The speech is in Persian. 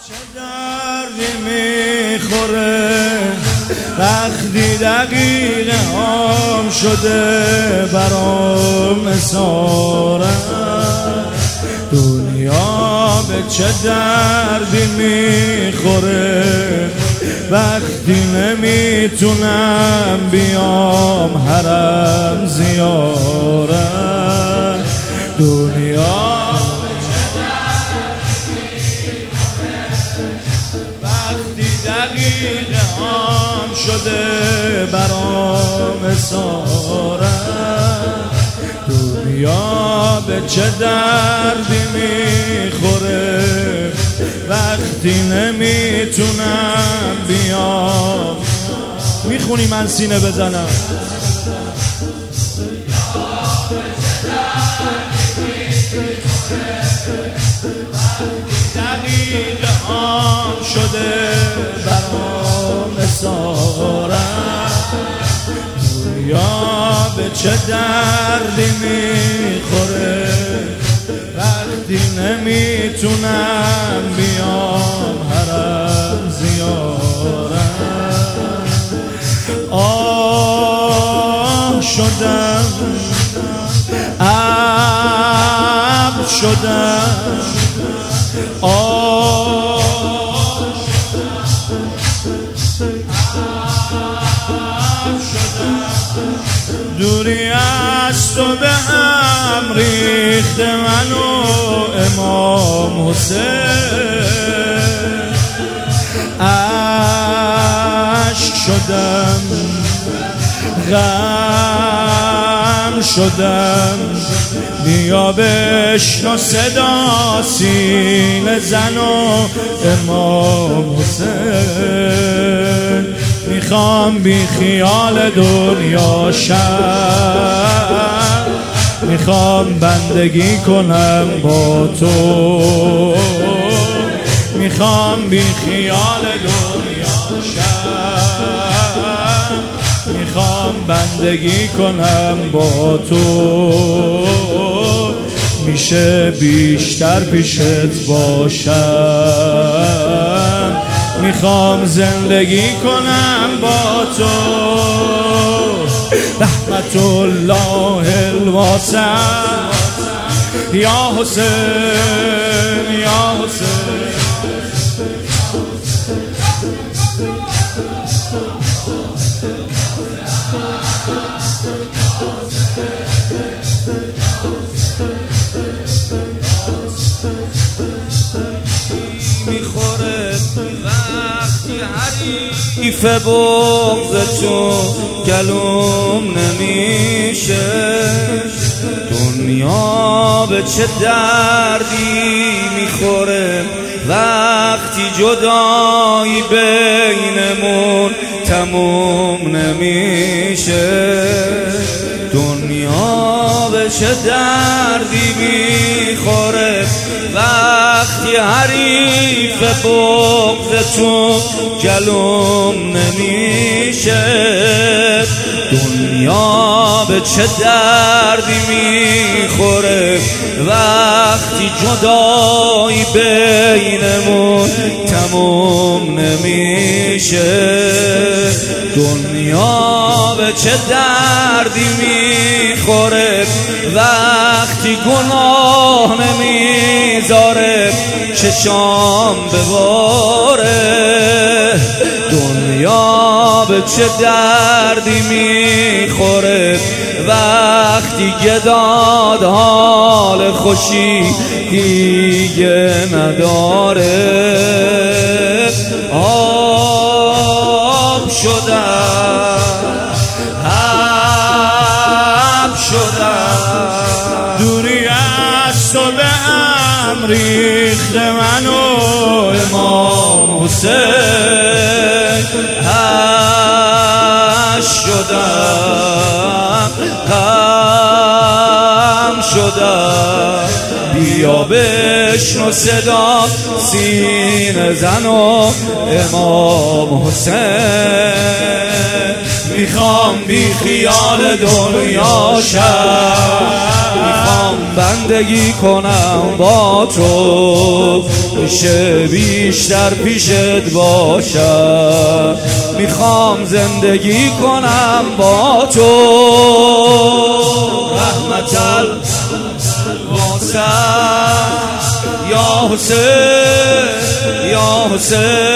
چه دردی میخوره وقتی دقیقه هم شده برام اسارت. دنیا به چه دردی میخوره وقتی نمیتونم بیام حرم زیارت. دنیا دقیقه هم شده برام اسارت. دنیا به چه دردی میخوره وقتی نمیتونم بیام. میخونی من سینه بزنم. دقیقه هم شده برام اسارت. دنیا به چه دردی میخوره وقتی نمیتونم بیام حرم زیارت. آه شدم ابر شدم دوری از تو به هم ریخته من و امام حسین. عشق شدم غم شدم بیا بشنو صدا سینه زن و امام حسین. میخوام بی خیال دنیا شم میخوام بندگی کنم با تو. میخوام بی خیال دنیا شم میخوام بندگی کنم با تو. میشه بیشتر پیشت باشم میخوام زندگی کنم با تو. رحمت الله الواسع یا حسین یا حسین. میخوره وقتی حریف بغض تو گلوم نمیشه. دنیا به چه دردی میخوره وقتی جدایی بینمون تموم نمیشه. دنیا به چه دردی میخوره وقتی حریف بغض تو جلوم نمیشه. دنیا به چه دردی میخوره وقتی جدایی بینمون تموم نمیشه. دنیا به چه دردی میخوره وقتی گناه نمیذاره چشام بباره. دنیا به چه دردی میخوره وقتی گداد حال خوشی دیگه نداره. آب شدم حب شدم دوری از تو به هم ریخته من و امام حسین. هش شدم غم شدم بیا بشنو صدا سینه زن و امام حسین. میخوام بی خیال دنیا شم، میخوام بندگی کنم با تو، بشه بیشتر پیشت باشم، میخوام زندگی کنم با تو. رحمت الواسط یا حسین یا حسین